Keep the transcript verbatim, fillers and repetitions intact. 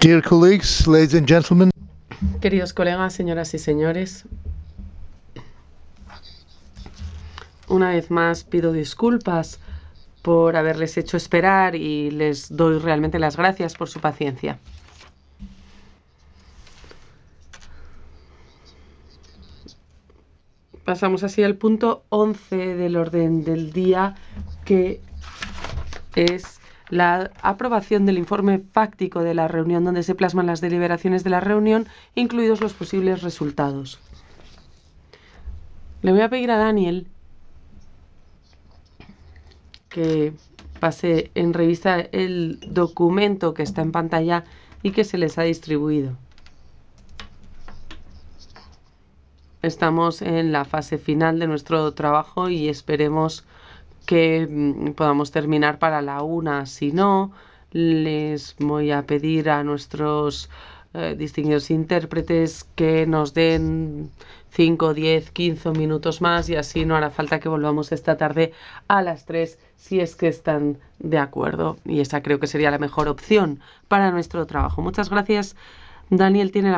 Dear colleagues, ladies and gentlemen. Queridos colegas, señoras y señores, una vez más pido disculpas por haberles hecho esperar y les doy realmente las gracias por su paciencia. Pasamos así al punto once del orden del día, que es la aprobación del informe fáctico de la reunión, donde se plasman las deliberaciones de la reunión, incluidos los posibles resultados. Le voy a pedir a Daniel que pase en revista el documento que está en pantalla y que se les ha distribuido. Estamos en la fase final de nuestro trabajo y esperemos que mm, podamos terminar para la una. Si no, les voy a pedir a nuestros eh, distinguidos intérpretes que nos den cinco, diez, quince minutos más, y así no hará falta que volvamos esta tarde a las tres, si es que están de acuerdo. Y esa creo que sería la mejor opción para nuestro trabajo. Muchas gracias. Daniel tiene la